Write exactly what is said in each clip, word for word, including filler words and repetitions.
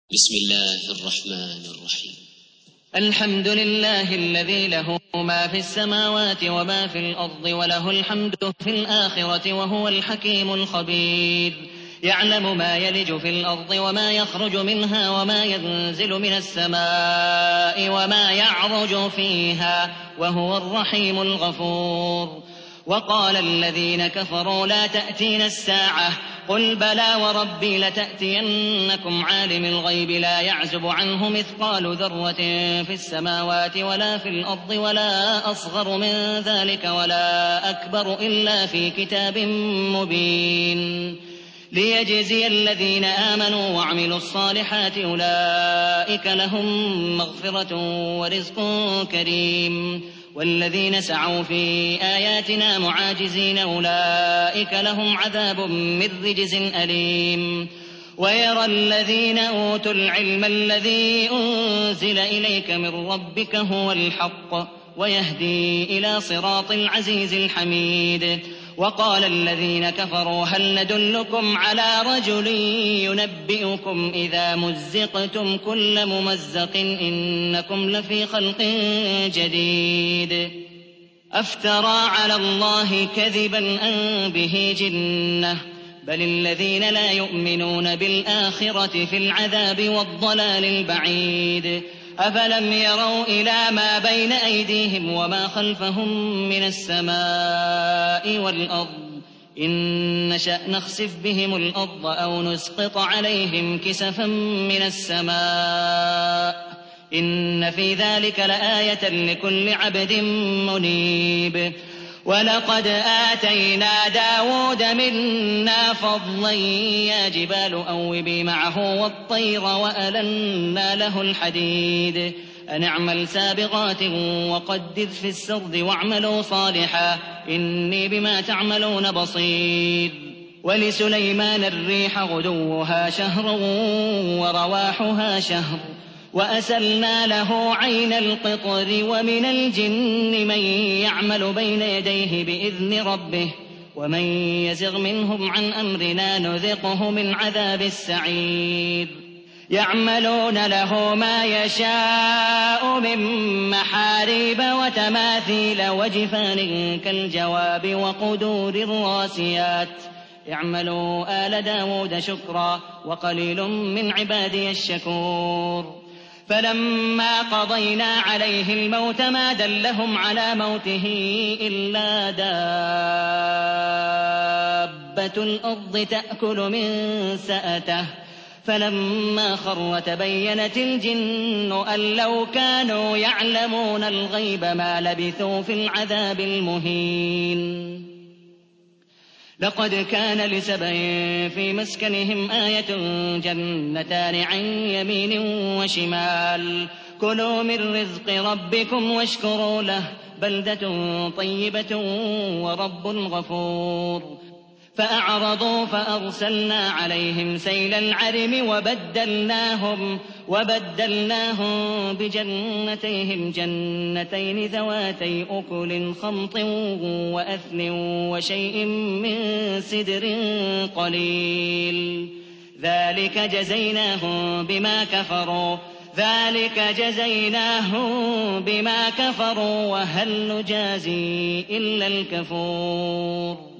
بسم الله الرحمن الرحيم. الحمد لله الذي له ما في السماوات وما في الأرض وله الحمد في الآخرة وهو الحكيم الخبير. يعلم ما يلج في الأرض وما يخرج منها وما ينزل من السماء وما يعرج فيها وهو الرحيم الغفور. وقال الذين كفروا لا تأتينا الساعة قل بلى وربي لتأتينكم عالم الغيب لا يعزب عنه مثقال ذرة في السماوات ولا في الأرض ولا أصغر من ذلك ولا أكبر إلا في كتاب مبين ليجزي الذين آمنوا وعملوا الصالحات أولئك لهم مغفرة ورزق كريم. والذين سعوا في آياتنا معاجزين أولئك لهم عذاب من رجز أليم. ويرى الذين أوتوا العلم الذي أنزل إليك من ربك هو الحق ويهدي إلى صراط العزيز الحميد. وقال الذين كفروا هل ندلكم على رجل ينبئكم إذا مزقتم كل ممزق إنكم لفي خلق جديد أفترى على الله كذبا أم به جنة بل الذين لا يؤمنون بالآخرة في العذاب والضلال البعيد. أفلم يروا إلى ما بين أيديهم وما خلفهم من السماء والأرض إن نشأ نخسف بهم الأرض أو نسقط عليهم كسفا من السماء إن في ذلك لآية لكل عبد منيب. ولقد آتينا داود منا فضلا يا جبال أوبي معه والطير وألنا له الحديد أن اعمل سابغات وقدر في السرد واعملوا صالحا إني بما تعملون بصير. ولسليمان الريح غدوها شهر ورواحها شهر وأسلنا له عين القطر ومن الجن من يعمل بين يديه بإذن ربه ومن يزغ منهم عن أمرنا نذقه من عذاب السعير. يعملون له ما يشاء من محاريب وتماثيل وجفان كالجواب وقدور الراسيات اعملوا آل داود شكرا وقليل من عبادي الشكور. فلما قضينا عليه الموت ما دلهم على موته إلا دابة الأرض تأكل من سأته فلما خر تبينت الجن أن لو كانوا يعلمون الغيب ما لبثوا في العذاب المهين. لقد كان لسبع في مسكنهم آية جنتان عن يمين وشمال كلوا من رزق ربكم واشكروا له بلدة طيبة ورب غفور. فأعرضوا فأرسلنا عليهم سيل العرم وبدلناهم, وبدلناهم بجنتيهم جنتين ذواتي أكل خمط وأثل وشيء من سدر قليل ذلك جزيناهم بما كفروا ذلك جزيناهم بما كفروا وهل نجازي إلا الكفور.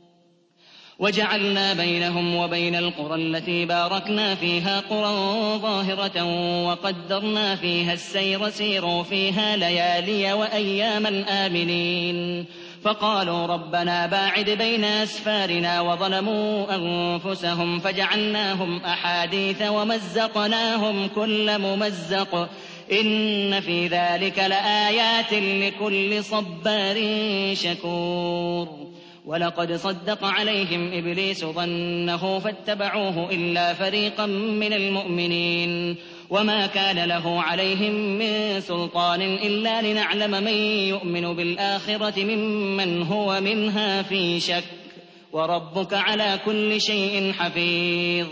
وجعلنا بينهم وبين القرى التي باركنا فيها قرى ظاهرة وقدرنا فيها السير سيروا فيها ليالي وأياما آمنين. فقالوا ربنا باعد بين أسفارنا وظلموا أنفسهم فجعلناهم أحاديث ومزقناهم كل ممزق إن في ذلك لآيات لكل صبار شكور. ولقد صدق عليهم إبليس ظنه فاتبعوه إلا فريقا من المؤمنين وما كان له عليهم من سلطان إلا لنعلم من يؤمن بالآخرة ممن هو منها في شك وربك على كل شيء حفيظ.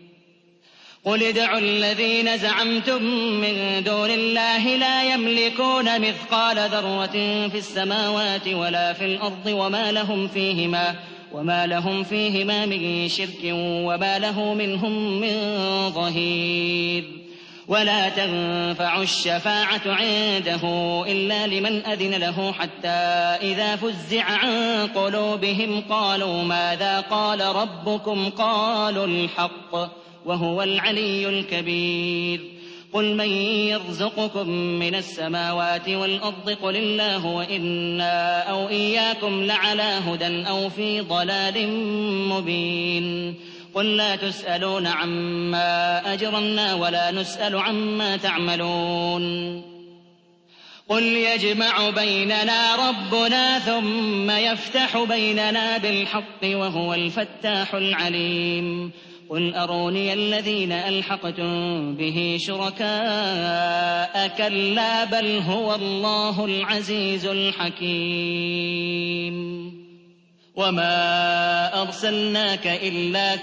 قل ادعوا الذين زعمتم من دون الله لا يملكون مثقال ذرة في السماوات ولا في الأرض وما لهم فيهما وما لهم فيهما من شرك وما له منهم من ظهير. ولا تنفع الشفاعة عنده إلا لمن أذن له حتى إذا فزع عن قلوبهم قالوا ماذا قال ربكم قالوا الحق وهو العلي الكبير. قل من يرزقكم من السماوات والأرض قل الله وإنا أو إياكم لعلى هدى أو في ضلال مبين. قل لا تسألون عما أجرمنا ولا نسأل عما تعملون. قل يجمع بيننا ربنا ثم يفتح بيننا بالحق وهو الفتاح العليم. قل أروني الذين ألحقتم به شركاء كلا بل هو الله العزيز الحكيم. وما أرسلناك إلا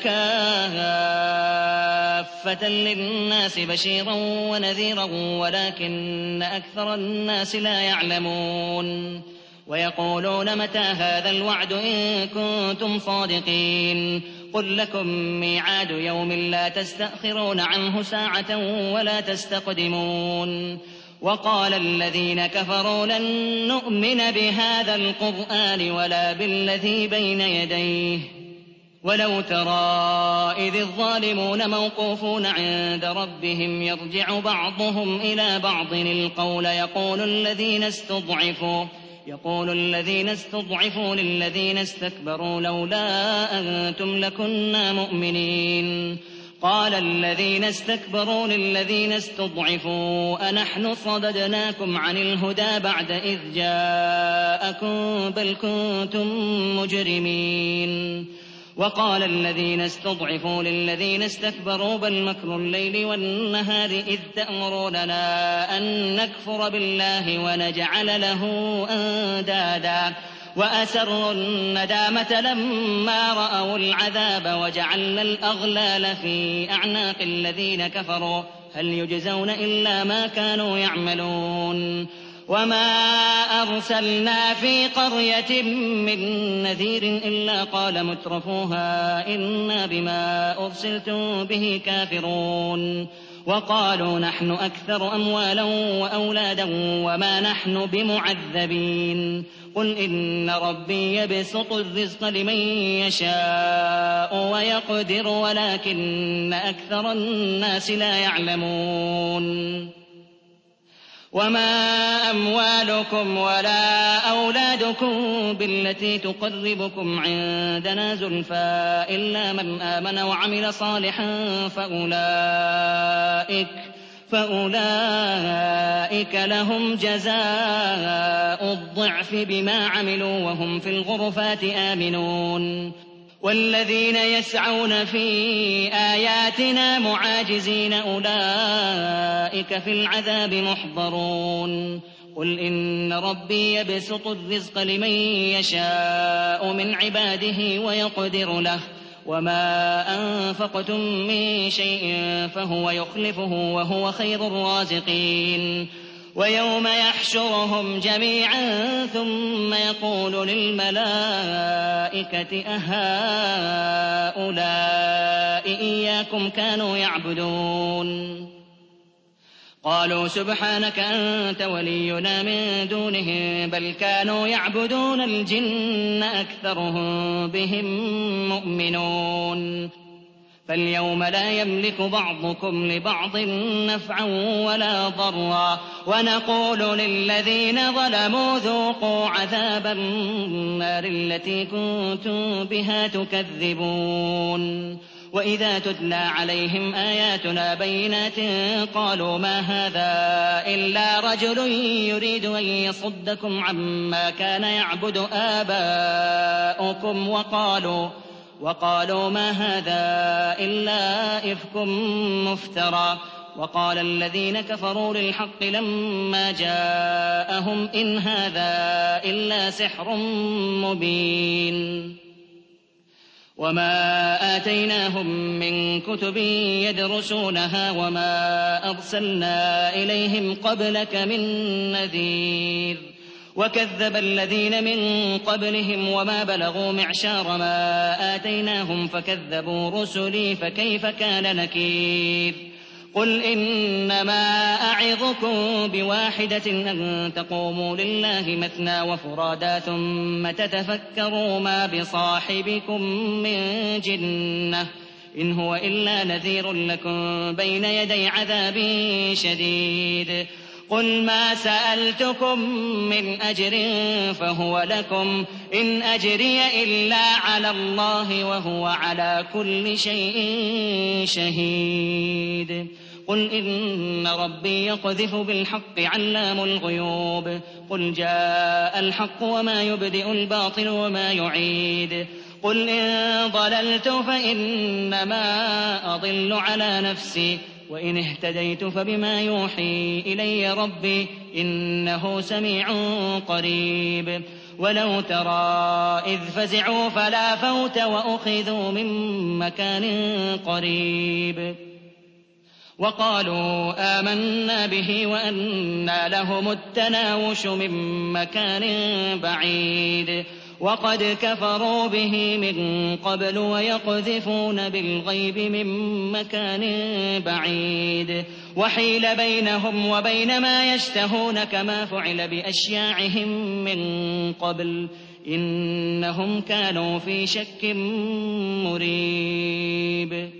كافة للناس بشيرا ونذيرا ولكن أكثر الناس لا يعلمون. ويقولون متى هذا الوعد إن كنتم صادقين. قل لكم ميعاد يوم لا تستأخرون عنه ساعة ولا تستقدمون. وقال الذين كفروا لن نؤمن بهذا القرآن ولا بالذي بين يديه ولو ترى إذ الظالمون موقوفون عند ربهم يرجع بعضهم إلى بعض القول يقول الذين استضعفوا يقول الذين استضعفوا للذين استكبروا لولا أنتم لكنا مؤمنين. قال الذين استكبروا للذين استضعفوا أنحن صددناكم عن الهدى بعد إذ جاءكم بل كنتم مجرمين. وقال الذين استضعفوا للذين استكبروا بل مكر الليل والنهار إذ تأمروننا أن نكفر بالله ونجعل له أندادا وأسروا الندامة لما رأوا العذاب وجعلنا الأغلال في أعناق الذين كفروا هل يجزون إلا ما كانوا يعملون. وما أرسلنا في قرية من نذير إلا قال مترفوها إنا بما أرسلتم به كافرون. وقالوا نحن أكثر أموالا وأولادا وما نحن بمعذبين. قل إن ربي يبسط الرزق لمن يشاء ويقدر ولكن أكثر الناس لا يعلمون. وما أموالكم ولا أولادكم بالتي تقربكم عندنا زلفى إلا من آمن وعمل صالحا فأولئك فأولئك لهم جزاء الضعف بما عملوا وهم في الغرفات آمنون. والذين يسعون في آياتنا معاجزين أولئك في العذاب محضرون. قل إن ربي يبسط الرزق لمن يشاء من عباده ويقدر له وما أنفقتم من شيء فهو يخلفه وهو خير الرازقين. ويوم يحشرهم جميعا ثم يقول للملائكة أهؤلاء إياكم كانوا يعبدون قالوا سبحانك أنت ولينا من دونهم بل كانوا يعبدون الجن أكثرهم بهم مؤمنون. فاليوم لا يملك بعضكم لبعض نفعا ولا ضرا ونقول للذين ظلموا ذوقوا عذاب النار التي كنتم بها تكذبون. وإذا تتلى عليهم آياتنا بينات قالوا ما هذا إلا رجل يريد أن يصدكم عما كان يعبد آباؤكم وقالوا وقالوا ما هذا إلا إفك مفترى. وقال الذين كفروا للحق لما جاءهم إن هذا إلا سحر مبين. وما آتيناهم من كتب يدرسونها وما أرسلنا إليهم قبلك من نذير. وكذب الذين من قبلهم وما بلغوا معشار ما آتيناهم فكذبوا رسلي فكيف كان نكير قل إنما أعظكم بواحدة أن تقوموا لله مثنى وفرادا ثم تتفكروا ما بصاحبكم من جنة إن هو إلا نذير لكم بين يدي عذاب شديد قل ما سألتكم من أجر فهو لكم إن أجري إلا على الله وهو على كل شيء شهيد قل إن ربي يقذف بالحق علام الغيوب قل جاء الحق وما يبدئ الباطل وما يعيد قل إن ضللت فإنما أضل على نفسي وإن اهتديت فبما يوحي إلي ربي إنه سميع قريب ولو ترى إذ فزعوا فلا فوت وأخذوا من مكان قريب وقالوا آمنا به وأنى لهم التناوش من مكان بعيد وقد كفروا به من قبل ويقذفون بالغيب من مكان بعيد وحيل بينهم وبين ما يشتهون كما فعل بأشياعهم من قبل إنهم كانوا في شك مريب